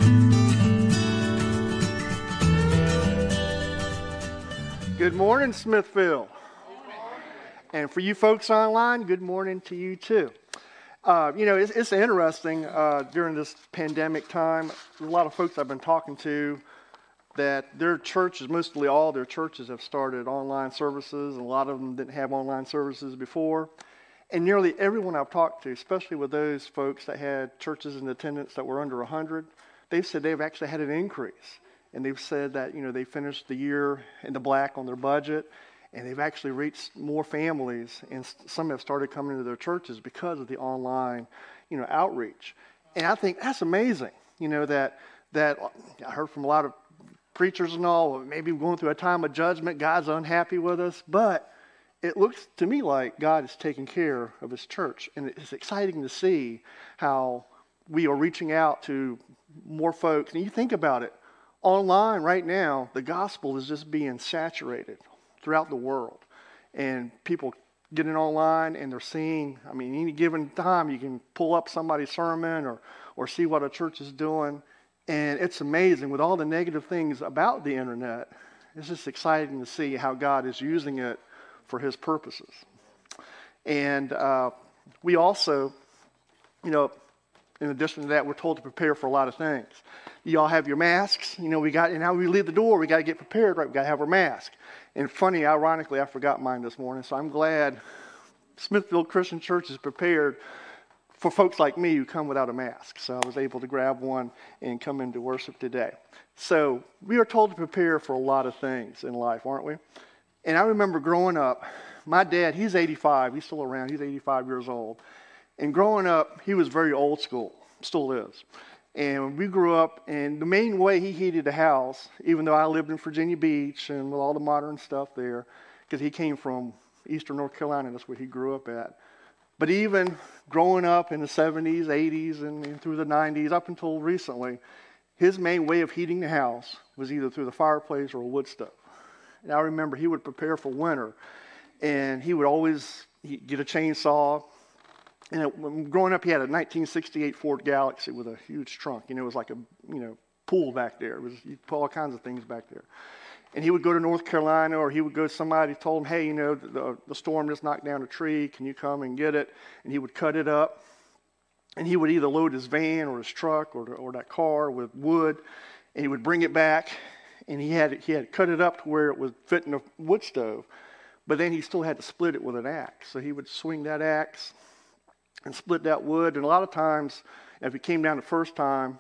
Good morning, Smithfield. And for you folks online, good morning to you too. It's interesting during this pandemic time. A lot of folks I've been talking to that their churches, mostly all their churches, have started online services, and a lot of them didn't have online services before. And nearly everyone I've talked to, especially with those folks that had churches in attendance that were under 100, they've said they've actually had an increase. And they've said that, they finished the year in the black on their budget, and they've actually reached more families, and some have started coming to their churches because of the online, outreach. And I think that's amazing, that I heard from a lot of preachers and all, maybe we're going through a time of judgment, God's unhappy with us, but it looks to me like God is taking care of his church. And it's exciting to see how we are reaching out to more folks. And you think about it, online right now, the gospel is just being saturated throughout the world. And people getting online and they're seeing, any given time you can pull up somebody's sermon or see what a church is doing. And it's amazing with all the negative things about the internet. It's just exciting to see how God is using it for his purposes. And we also, in addition to that, we're told to prepare for a lot of things. You all have your masks. And now we leave the door, we got to get prepared, right? We got to have our mask. And funny, ironically, I forgot mine this morning, so I'm glad Smithfield Christian Church is prepared for folks like me who come without a mask. So I was able to grab one and come into worship today. So we are told to prepare for a lot of things in life, aren't we? And I remember growing up, my dad, he's 85, he's still around, he's 85 years old. And growing up, he was very old school, still is. And we grew up, and the main way he heated the house, even though I lived in Virginia Beach and with all the modern stuff there, because he came from eastern North Carolina, that's where he grew up at. But even growing up in the 70s, 80s, and through the 90s, up until recently, his main way of heating the house was either through the fireplace or a wood stove. And I remember he would prepare for winter, and he would always get a chainsaw. And growing up, he had a 1968 Ford Galaxy with a huge trunk. It was like a pool back there. You'd put all kinds of things back there. And he would go to North Carolina, or he would go to somebody, told him, hey, the storm just knocked down a tree. Can you come and get it? And he would cut it up. And he would either load his van or his truck or that car with wood, and he would bring it back. And he had cut it up to where it would fit in a wood stove. But then he still had to split it with an axe. So he would swing that axe and split that wood. And a lot of times, if it came down the first time,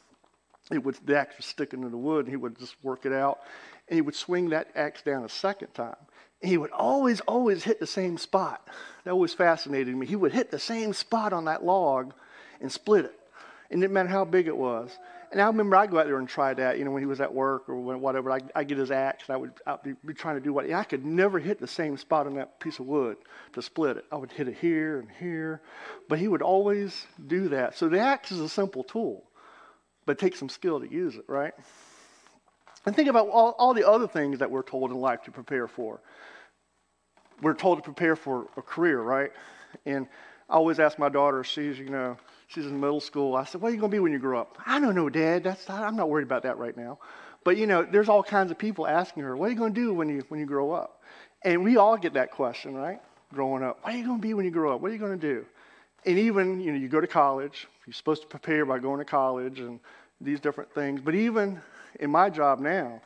the axe was sticking to the wood, and he would just work it out. And he would swing that axe down a second time. And he would always hit the same spot. That always fascinated me. He would hit the same spot on that log and split it. It didn't matter how big it was. And I remember I'd go out there and try that, when he was at work or whatever. I'd get his axe, and I'd be trying to do what. And I could never hit the same spot on that piece of wood to split it. I would hit it here and here. But he would always do that. So the axe is a simple tool, but it takes some skill to use it, right? And think about all the other things that we're told in life to prepare for. We're told to prepare for a career, right? And I always ask my daughter, she's in middle school. I said, what are you going to be when you grow up? I don't know, Dad. I'm not worried about that right now. But, there's all kinds of people asking her, what are you going to do when you grow up? And we all get that question, right? Growing up. What are you going to be when you grow up? What are you going to do? And even, you go to college. You're supposed to prepare by going to college and these different things. But even in my job now,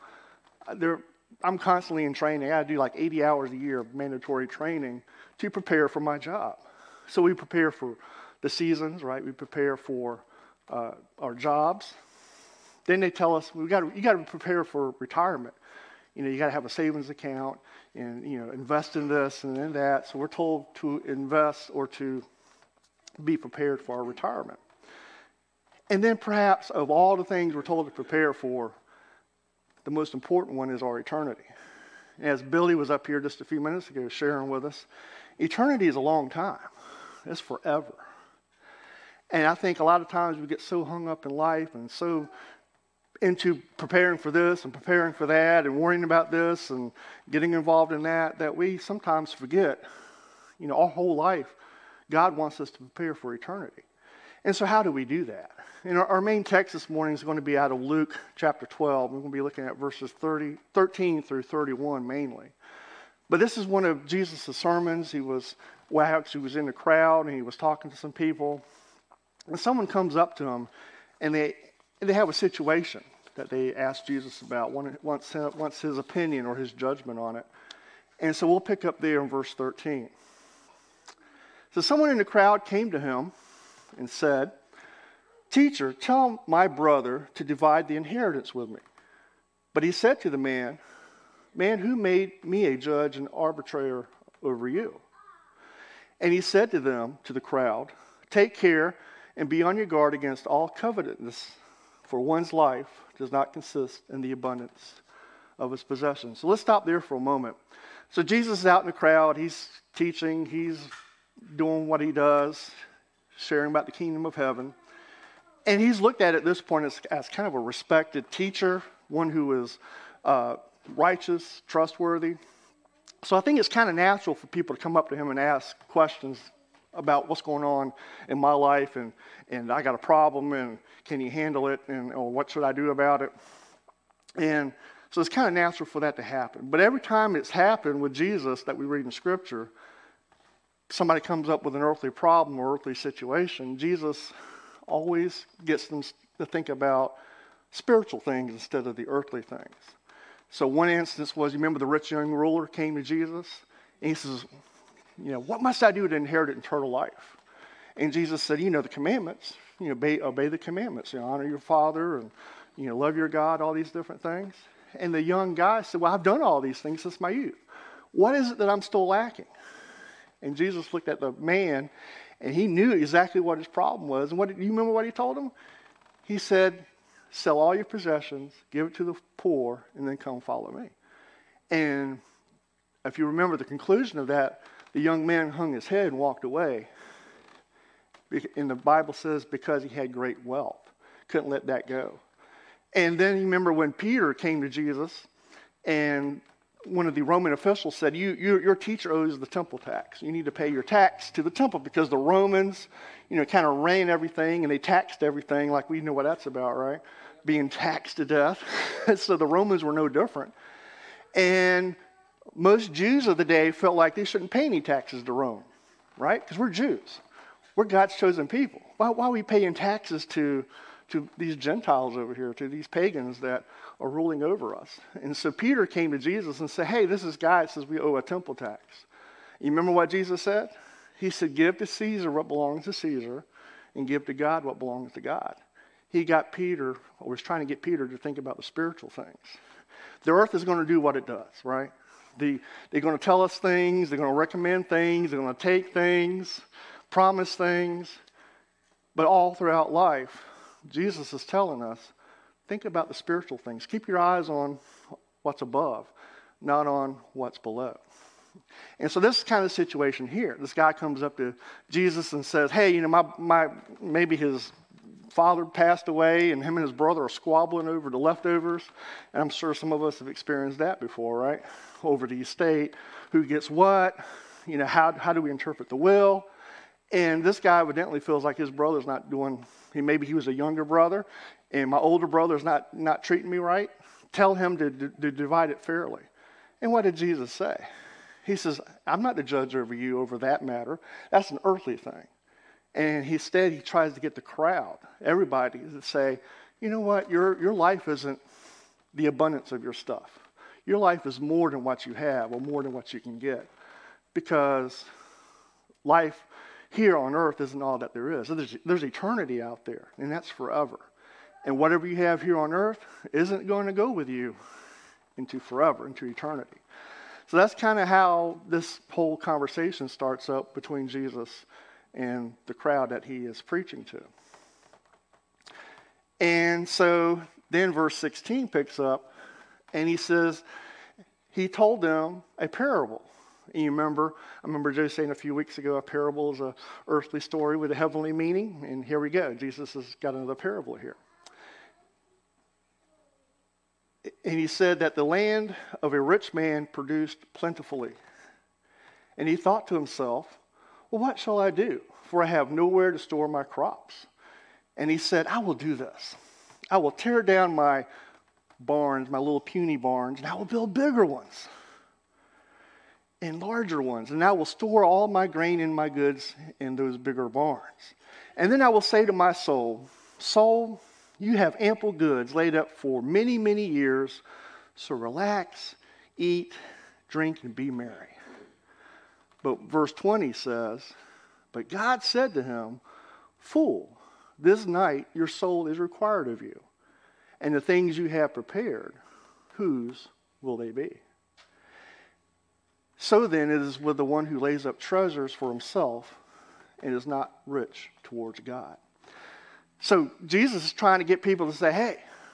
I'm constantly in training. I do like 80 hours a year of mandatory training to prepare for my job. So we prepare for the seasons, right? We prepare for our jobs. Then they tell us you got to prepare for retirement. You got to have a savings account and invest in this and in that. So we're told to invest or to be prepared for our retirement. And then perhaps of all the things we're told to prepare for, the most important one is our eternity. As Billy was up here just a few minutes ago sharing with us, eternity is a long time. It's forever. And I think a lot of times we get so hung up in life and so into preparing for this and preparing for that and worrying about this and getting involved in that we sometimes forget, our whole life, God wants us to prepare for eternity. And so how do we do that? And our main text this morning is going to be out of Luke chapter 12. We're going to be looking at verses 13 through 31 mainly. But this is one of Jesus' sermons. He was in the crowd and he was talking to some people. And someone comes up to him and they have a situation that they ask Jesus about, wants his opinion or his judgment on it. And so we'll pick up there in verse 13. So someone in the crowd came to him and said, "Teacher, tell my brother to divide the inheritance with me." But he said to the man, "Man, who made me a judge and arbitrator over you?" And he said to the crowd, "Take care and be on your guard against all covetousness, for one's life does not consist in the abundance of his possessions." So let's stop there for a moment. So Jesus is out in the crowd. He's teaching. He's doing what he does, sharing about the kingdom of heaven. And he's looked at this point as kind of a respected teacher, one who is righteous, trustworthy. So I think it's kind of natural for people to come up to him and ask questions about what's going on in my life, and I got a problem, and can you handle it, or what should I do about it? And so it's kind of natural for that to happen. But every time it's happened with Jesus that we read in Scripture, somebody comes up with an earthly problem or earthly situation, Jesus always gets them to think about spiritual things instead of the earthly things. So one instance was, you remember the rich young ruler came to Jesus, and he says, "What must I do to inherit eternal life?" And Jesus said, "The commandments. Obey the commandments. Honor your father, and love your God, all these different things." And the young guy said, "Well, I've done all these things since my youth. What is it that I'm still lacking?" And Jesus looked at the man, and he knew exactly what his problem was. And you remember what he told him? He said, "Sell all your possessions, give it to the poor, and then come follow me." And if you remember the conclusion of that, the young man hung his head and walked away. And the Bible says because he had great wealth. Couldn't let that go. And then you remember when Peter came to Jesus, and one of the Roman officials said, your teacher owes the temple tax. You need to pay your tax to the temple, because the Romans, kind of ran everything, and they taxed everything, like we know what that's about, right? Being taxed to death. So the Romans were no different. And most Jews of the day felt like they shouldn't pay any taxes to Rome, right? Because we're Jews. We're God's chosen people. Why are we paying taxes to these Gentiles over here, to these pagans that are ruling over us? And so Peter came to Jesus and said, "Hey, this is guy that says we owe a temple tax." You remember what Jesus said? He said, "Give to Caesar what belongs to Caesar, and give to God what belongs to God." He got Peter, or was trying to get Peter to think about the spiritual things. The earth is going to do what it does, right? They're going to tell us things, they're going to recommend things, they're going to take things, promise things. But all throughout life, Jesus is telling us, think about the spiritual things. Keep your eyes on what's above, not on what's below. And so this is kind of the situation here. This guy comes up to Jesus and says, "Hey, maybe his father passed away, and him and his brother are squabbling over the leftovers." And I'm sure some of us have experienced that before, right? Over the estate, who gets what? How do we interpret the will? And this guy evidently feels like his brother's not doing. Maybe he was a younger brother, and my older brother's not treating me right. Tell him to divide it fairly. And what did Jesus say? He says, "I'm not the judge over you over that matter. That's an earthly thing." And instead, he tries to get the crowd, everybody, to say, "You know what? Your life isn't the abundance of your stuff. Your life is more than what you have, or more than what you can get. Because life here on earth isn't all that there is. There's eternity out there, and that's forever. And whatever you have here on earth isn't going to go with you into forever, into eternity." So that's kind of how this whole conversation starts up between Jesus and the crowd that he is preaching to. And so then verse 16 picks up, and he says, he told them a parable. And I remember Joe saying a few weeks ago, a parable is an earthly story with a heavenly meaning. And here we go. Jesus has got another parable here. And he said that the land of a rich man produced plentifully. And he thought to himself, "Well, what shall I do? For I have nowhere to store my crops." And he said, I will do this. I will tear down my barns, my little puny barns, and I will build bigger ones and larger ones. And I will store all my grain and my goods in those bigger barns. And then I will say to my soul, soul, you have ample goods laid up for many, many years. So relax, eat, drink, and be merry. But verse 20 says, but God said to him, fool, this night your soul is required of you. And the things you have prepared, whose will they be? So then it is with the one who lays up treasures for himself and is not rich towards God. So Jesus is trying to get people to say, hey,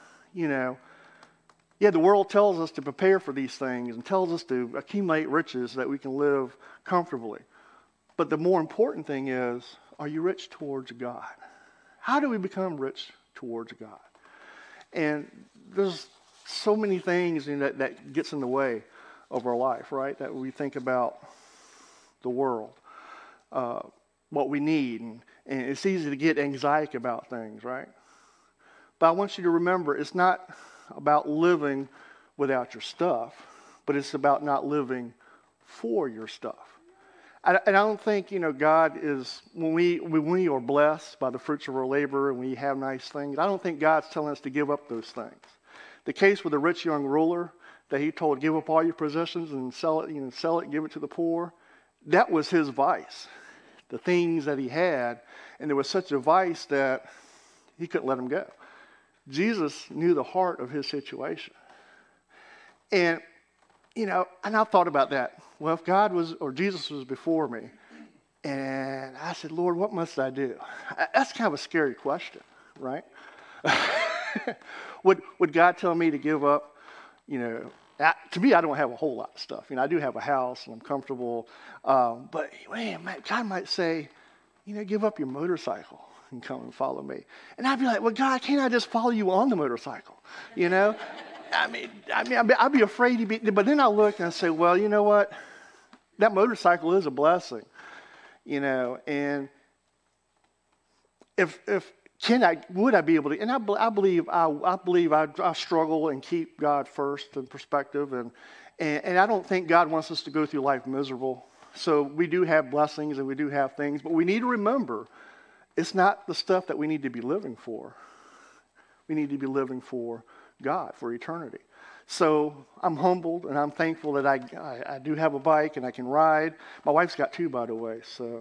the world tells us to prepare for these things and tells us to accumulate riches so that we can live comfortably. But the more important thing is, are you rich towards God? How do we become rich towards God? And there's so many things that gets in the way of our life, right? That we think about the world, what we need, and it's easy to get anxiety about things, right? But I want you to remember, it's not about living without your stuff, but it's about not living for your stuff. And I don't think, God is, when we are blessed by the fruits of our labor and we have nice things, I don't think God's telling us to give up those things. The case with the rich young ruler that he told, give up all your possessions and sell it, give it to the poor, that was his vice, the things that he had. And there was such a vice that he couldn't let him go. Jesus knew the heart of his situation. And and I've thought about that. Well, if God was, or Jesus was before me, and I said, Lord, what must I do? That's kind of a scary question, right? Would God tell me to give up, to me, I don't have a whole lot of stuff. I do have a house and I'm comfortable. But man, God might say, give up your motorcycle and come and follow me. And I'd be like, well, God, can't I just follow you on the motorcycle? I'd be afraid to be, but then I look and I say, well, you know what? That motorcycle is a blessing, and would I be able to, and I believe I struggle and keep God first in perspective, and I don't think God wants us to go through life miserable. So we do have blessings and we do have things, but we need to remember it's not the stuff that we need to be living for. We need to be living for God, for eternity. So I'm humbled and I'm thankful that I do have a bike and I can ride. My wife's got two, by the way, so.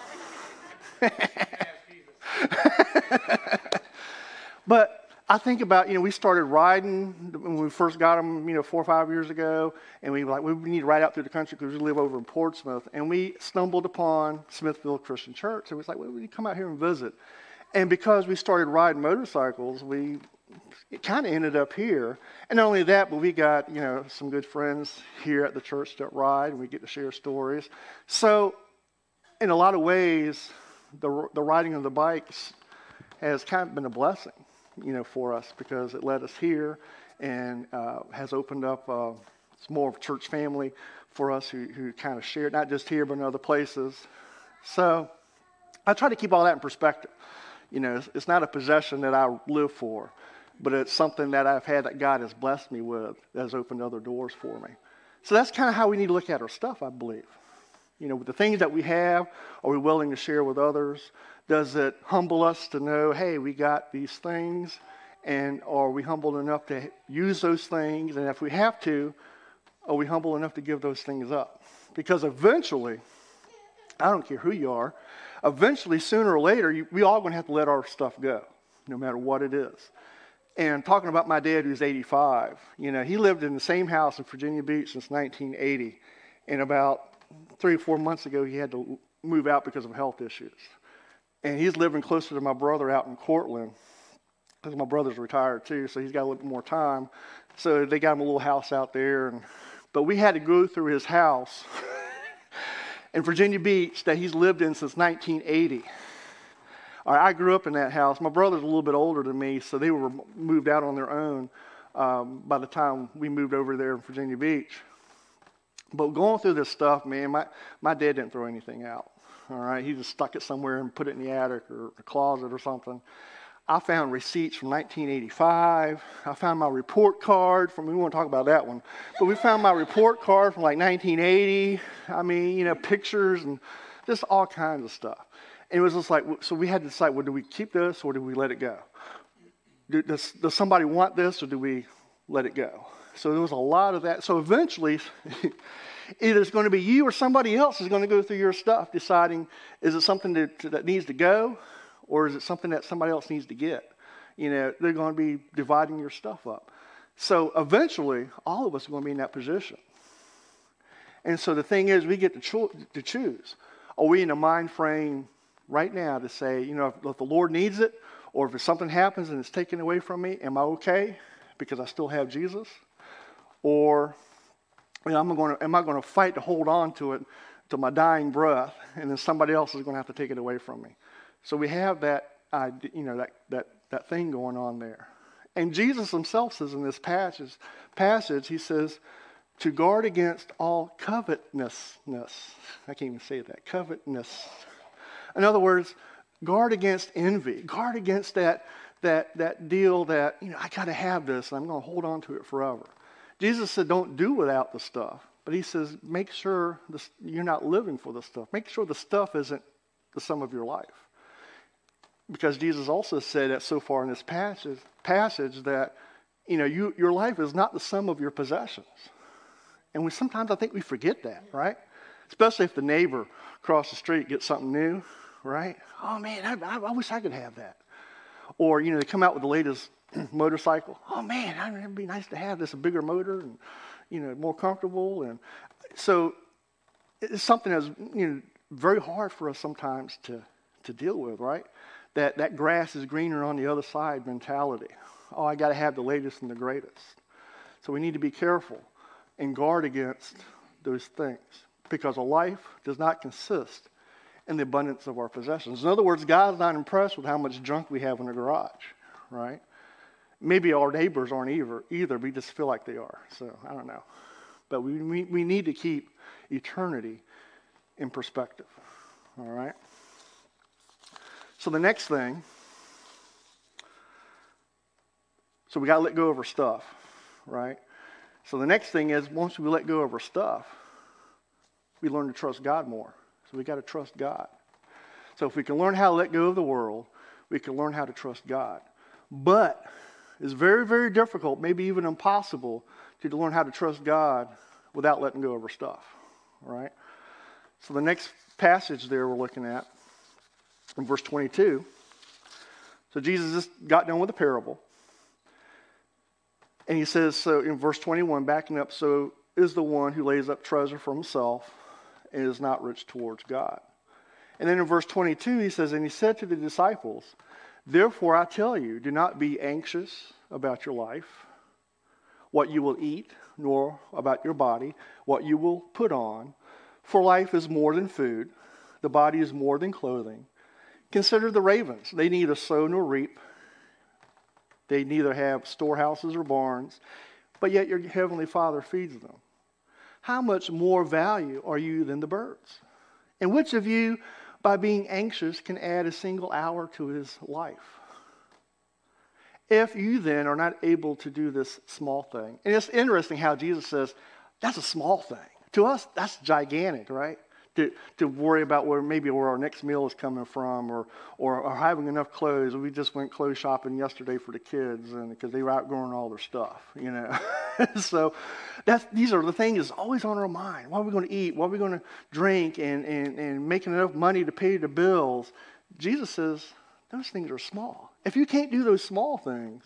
But I think about, we started riding when we first got them, 4 or 5 years ago, and we need to ride out through the country because we live over in Portsmouth, and we stumbled upon Smithfield Christian Church, and we was like, well, we come out here and visit. And because we started riding motorcycles, it kind of ended up here. And not only that, but we got, some good friends here at the church that ride, and we get to share stories. So in a lot of ways, the riding of the bikes has kind of been a blessing, for us, because it led us here and has opened up it's more of a church family for us who kind of share, not just here, but in other places. So I try to keep all that in perspective. It's not a possession that I live for, but it's something that I've had that God has blessed me with, that has opened other doors for me. So that's kind of how we need to look at our stuff, I believe. With the things that we have, are we willing to share with others? Does it humble us to know, hey, we got these things, and are we humble enough to use those things? And if we have to, are we humble enough to give those things up? Because eventually, I don't care who you are, eventually, sooner or later, we all going to have to let our stuff go, no matter what it is. And talking about my dad, who's 85, he lived in the same house in Virginia Beach since 1980. And about 3 or 4 months ago, he had to move out because of health issues. And he's living closer to my brother out in Cortland, because my brother's retired too, so he's got a little bit more time. So they got him a little house out there. But we had to go through his house in Virginia Beach that he's lived in since 1980. All right, I grew up in that house. My brother's a little bit older than me, so they were moved out on their own by the time we moved over there in Virginia Beach. But going through this stuff, man, my dad didn't throw anything out. All right, he just stuck it somewhere and put it in the attic or a closet or something. I found receipts from 1985. I found my report card from, we won't talk about that one, but we found my report card from like 1980. I mean, pictures and just all kinds of stuff. And it was just like, so we had to decide, well, do we keep this or do we let it go? Does somebody want this or do we let it go? So there was a lot of that. So eventually, either it's going to be you or somebody else is going to go through your stuff deciding, is it something that needs to go or is it something that somebody else needs to get? They're going to be dividing your stuff up. So eventually, all of us are going to be in that position. And so the thing is, we get to choose. Are we in a mind frame right now to say, if the Lord needs it, or if something happens and it's taken away from me, am I okay because I still have Jesus? Or am I going to fight to hold on to it to my dying breath, and then somebody else is going to have to take it away from me? So we have that that thing going on there. And Jesus himself says in this passage, he says, to guard against all covetousness. I can't even say that. Covetousness. In other words, guard against envy. Guard against that deal that, I got to have this and I'm going to hold on to it forever. Jesus said don't do without the stuff. But he says make sure you're not living for the stuff. Make sure the stuff isn't the sum of your life. Because Jesus also said that so far in this passage that, your life is not the sum of your possessions. And sometimes I think we forget that, right? Especially if the neighbor across the street gets something new, right? Oh man, I wish I could have that. Or, they come out with the latest motorcycle. Oh man, it'd be nice to have this, a bigger motor and, more comfortable. And so it's something that's, very hard for us sometimes to deal with, right? That grass is greener on the other side mentality. Oh, I got to have the latest and the greatest. So we need to be careful and guard against those things, because a life does not consist in the abundance of our possessions. In other words, God's not impressed with how much junk we have in the garage, right? Maybe our neighbors aren't either. We just feel like they are. So I don't know. But we need to keep eternity in perspective, all right? So the next thing, so we got to let go of our stuff, right? So the next thing is, once we let go of our stuff, we learn to trust God more. So we got to trust God. So if we can learn how to let go of the world, we can learn how to trust God. But it's very, very difficult, maybe even impossible, to learn how to trust God without letting go of our stuff, all right? So the next passage there we're looking at, in verse 22, so Jesus just got done with a parable. And he says, so in verse 21, backing up, so is the one who lays up treasure for himself and is not rich towards God. And then in verse 22, he says, and he said to the disciples, therefore I tell you, do not be anxious about your life, what you will eat, nor about your body, what you will put on. For life is more than food, the body is more than clothing. Consider the ravens. They neither sow nor reap. They neither have storehouses or barns, but yet your heavenly Father feeds them. How much more value are you than the birds? And which of you, by being anxious, can add a single hour to his life? If you then are not able to do this small thing, and it's interesting how Jesus says, that's a small thing. To us, that's gigantic, right? To worry about where our next meal is coming from, or having enough clothes. We just went clothes shopping yesterday for the kids, and because they were outgrowing all their stuff, So these are the things that's always on our mind. What are we going to eat? What are we going to drink? And making enough money to pay the bills. Jesus says those things are small. If you can't do those small things,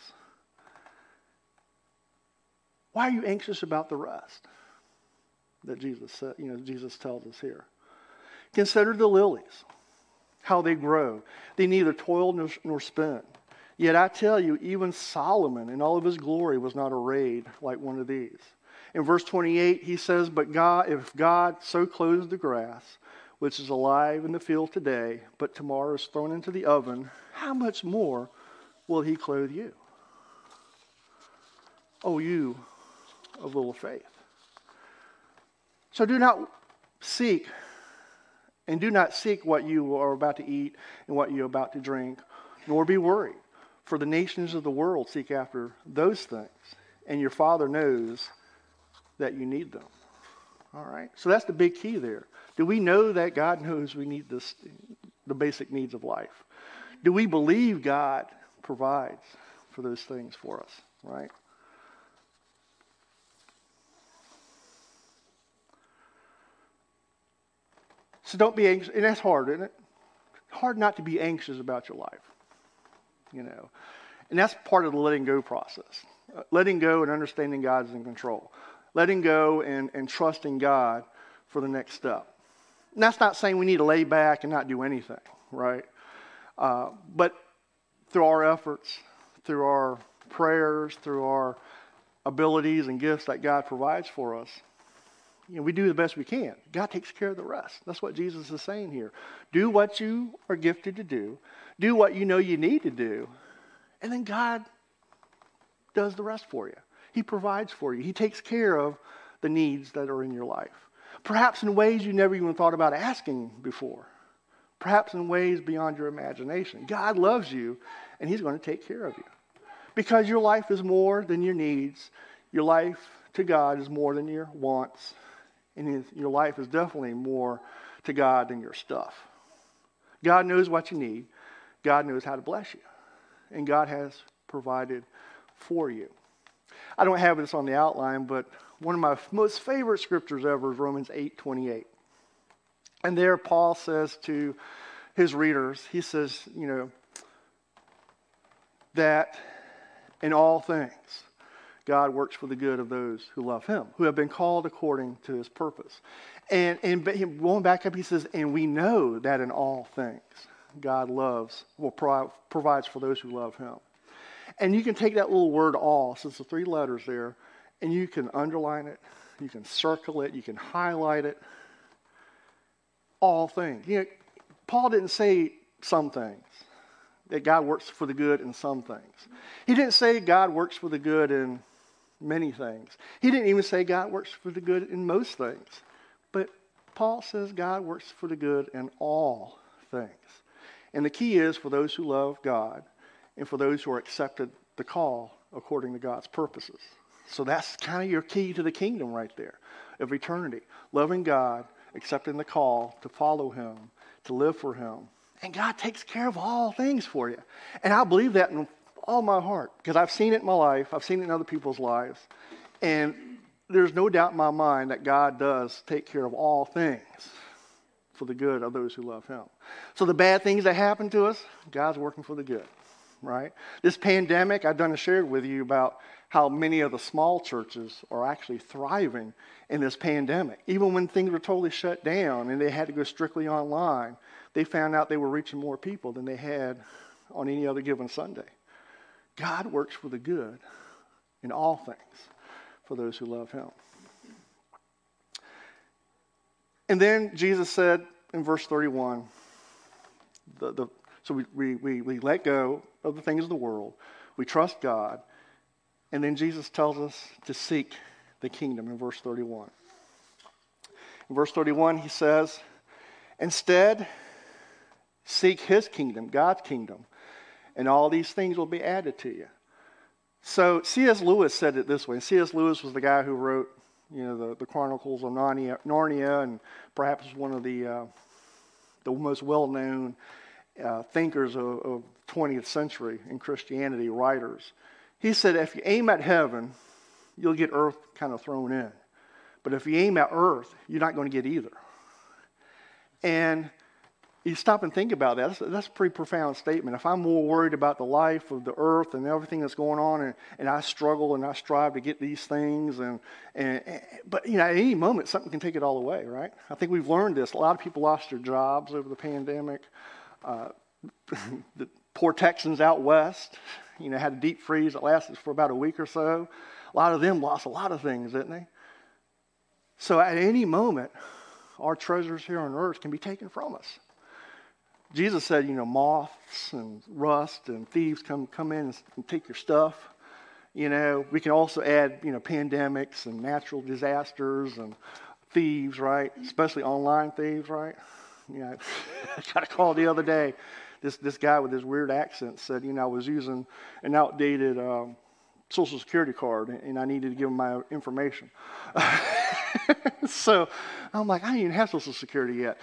why are you anxious about the rest? That Jesus said, Jesus tells us here. Consider the lilies, how they grow. They neither toil nor spin. Yet I tell you, even Solomon in all of his glory was not arrayed like one of these. In verse 28, he says, but if God so clothes the grass, which is alive in the field today, but tomorrow is thrown into the oven, how much more will he clothe you? O you of little faith. So do not seek what you are about to eat and what you are about to drink, nor be worried. For the nations of the world seek after those things, and your Father knows that you need them. All right? So that's the big key there. Do we know that God knows we need the basic needs of life? Do we believe God provides for those things for us, right? So don't be anxious. And that's hard, isn't it? Hard not to be anxious about your life, you know. And that's part of the letting go process. Letting go and understanding God's in control. Letting go and trusting God for the next step. And that's not saying we need to lay back and not do anything, right? But through our efforts, through our prayers, through our abilities and gifts that God provides for us, you know, we do the best we can. God takes care of the rest. That's what Jesus is saying here. Do what you are gifted to do. Do what you know you need to do. And then God does the rest for you. He provides for you. He takes care of the needs that are in your life. Perhaps in ways you never even thought about asking before. Perhaps in ways beyond your imagination. God loves you, and He's going to take care of you. Because your life is more than your needs. Your life to God is more than your wants. And your life is definitely more to God than your stuff. God knows what you need. God knows how to bless you. And God has provided for you. I don't have this on the outline, but one of my most favorite scriptures ever is Romans 8:28. And there Paul says to his readers, he says, you know, that in all things, God works for the good of those who love Him, who have been called according to His purpose. And going back up, he says, and we know that in all things, God provides for those who love Him. And you can take that little word all, so it's the 3 letters there, and you can underline it, you can circle it, you can highlight it. All things. You know, Paul didn't say some things, that God works for the good in some things. He didn't say God works for the good in many things. He didn't even say God works for the good in most things. But Paul says God works for the good in all things. And the key is for those who love God and for those who are accepted the call according to God's purposes. So that's kind of your key to the kingdom right there of eternity. Loving God, accepting the call to follow Him, to live for Him. And God takes care of all things for you. And I believe that in all my heart because I've seen it in my life. I've seen it in other people's lives. And there's no doubt in my mind that God does take care of all things for the good of those who love Him. So the bad things that happen to us, God's working for the good, right? This pandemic, I've done a share with you about how many of the small churches are actually thriving in this pandemic. Even when things were totally shut down and they had to go strictly online, they found out they were reaching more people than they had on any other given Sunday. God works for the good in all things for those who love Him. And then Jesus said in verse 31, so we let go of the things of the world. We trust God. And then Jesus tells us to seek the kingdom in verse 31. In verse 31, He says, instead, seek His kingdom, God's kingdom, and all these things will be added to you. So C.S. Lewis said it this way. C.S. Lewis was the guy who wrote, you know, the Chronicles of Narnia, and perhaps one of the most well-known thinkers of 20th century in Christianity, writers. He said, if you aim at heaven, you'll get earth kind of thrown in. But if you aim at earth, you're not going to get either. And you stop and think about that. That's a pretty profound statement. If I'm more worried about the life of the earth and everything that's going on, and I struggle and I strive to get these things, but you know, at any moment something can take it all away, right? I think we've learned this. A lot of people lost their jobs over the pandemic. The poor Texans out west, you know, had a deep freeze that lasted for about a week or so. A lot of them lost a lot of things, didn't they? So at any moment, our treasures here on earth can be taken from us. Jesus said, you know, moths and rust and thieves come in and take your stuff. You know, we can also add, you know, pandemics and natural disasters and thieves, right? Especially online thieves, right? You know, I got a call the other day. this guy with this weird accent said, I was using an outdated Social Security card, and I needed to give him my information. So I'm like, I don't even have Social Security yet.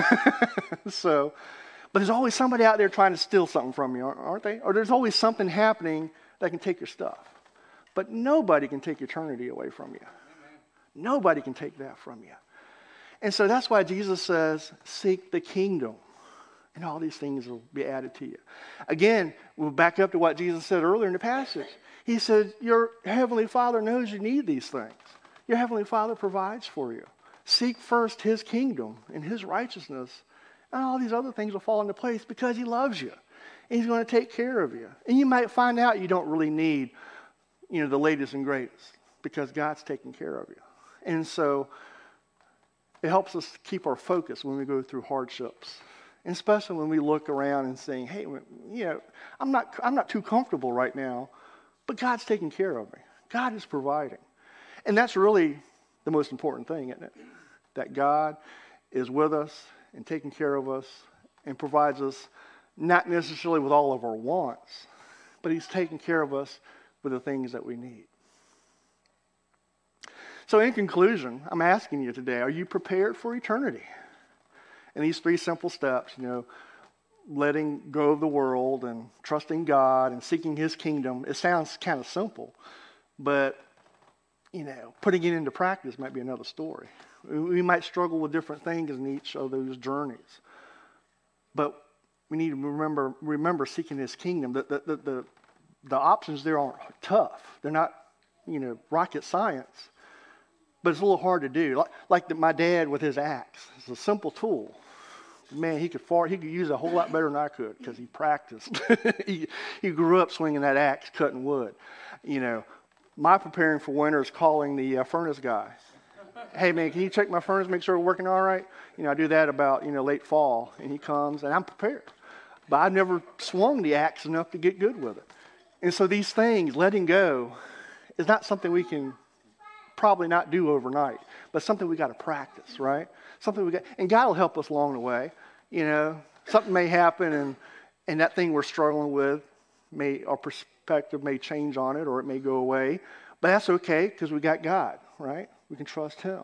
But there's always somebody out there trying to steal something from you, aren't they? Or there's always something happening that can take your stuff. But nobody can take eternity away from you. Amen. Nobody can take that from you. And so that's why Jesus says, seek the kingdom, and all these things will be added to you. Again, we'll back up to what Jesus said earlier in the passage. He said, your heavenly Father knows you need these things. Your heavenly Father provides for you. Seek first his kingdom and his righteousness, and all these other things will fall into place because he loves you. And he's going to take care of you. And you might find out you don't really need, the latest and greatest, because God's taking care of you. And so it helps us keep our focus when we go through hardships. And especially when we look around and saying, hey, I'm not too comfortable right now, but God's taking care of me. God is providing. And that's really the most important thing, isn't it? That God is with us and taking care of us and provides us not necessarily with all of our wants, but he's taking care of us with the things that we need. So in conclusion, I'm asking you today, are you prepared for eternity? And these 3 simple steps, letting go of the world and trusting God and seeking his kingdom, it sounds kind of simple, but, putting it into practice might be another story. We might struggle with different things in each of those journeys. But we need to remember seeking his kingdom. The options there aren't tough. They're not, rocket science. But it's a little hard to do. Like my dad with his axe. It's a simple tool. Man, he could use it a whole lot better than I could because he practiced. he grew up swinging that axe, cutting wood. My preparing for winter is calling the furnace guy. Hey, man, can you check my furnace, make sure it's working all right? I do that about, late fall. And he comes, and I'm prepared. But I've never swung the axe enough to get good with it. And so these things, letting go, is not something we can probably not do overnight, but something we got to practice, right? And God will help us along the way. Something may happen, and that thing we're struggling with, our perspective may change on it, or it may go away. But that's okay, because we got God, right? We can trust him.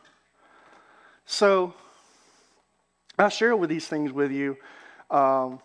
So I'll share with these things with you. And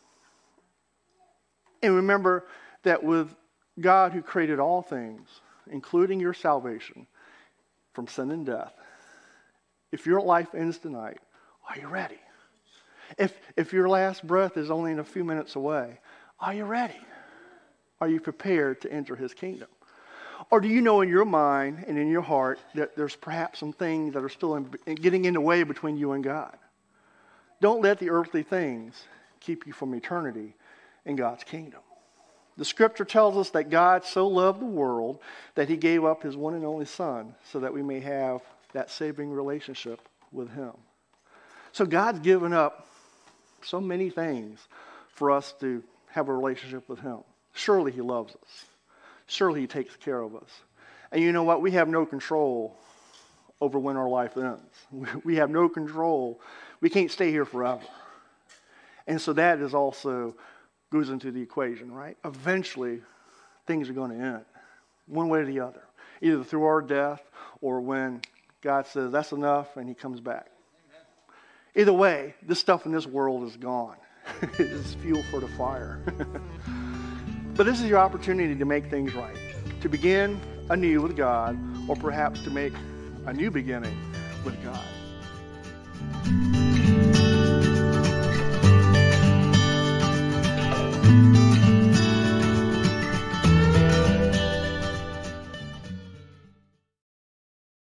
remember that with God who created all things, including your salvation from sin and death, if your life ends tonight, are you ready? If your last breath is only in a few minutes away, are you ready? Are you prepared to enter his kingdom? Or do you know in your mind and in your heart that there's perhaps some things that are still getting in the way between you and God? Don't let the earthly things keep you from eternity in God's kingdom. The scripture tells us that God so loved the world that he gave up his one and only Son so that we may have that saving relationship with him. So God's given up so many things for us to have a relationship with him. Surely he loves us. Surely he takes care of us. And you know what? We have no control over when our life ends. We have no control. We can't stay here forever. And so that is also goes into the equation, right? Eventually, things are going to end, one way or the other, either through our death or when God says that's enough and he comes back. Either way, this stuff in this world is gone. It's fuel for the fire. But this is your opportunity to make things right, to begin anew with God, or perhaps to make a new beginning with God.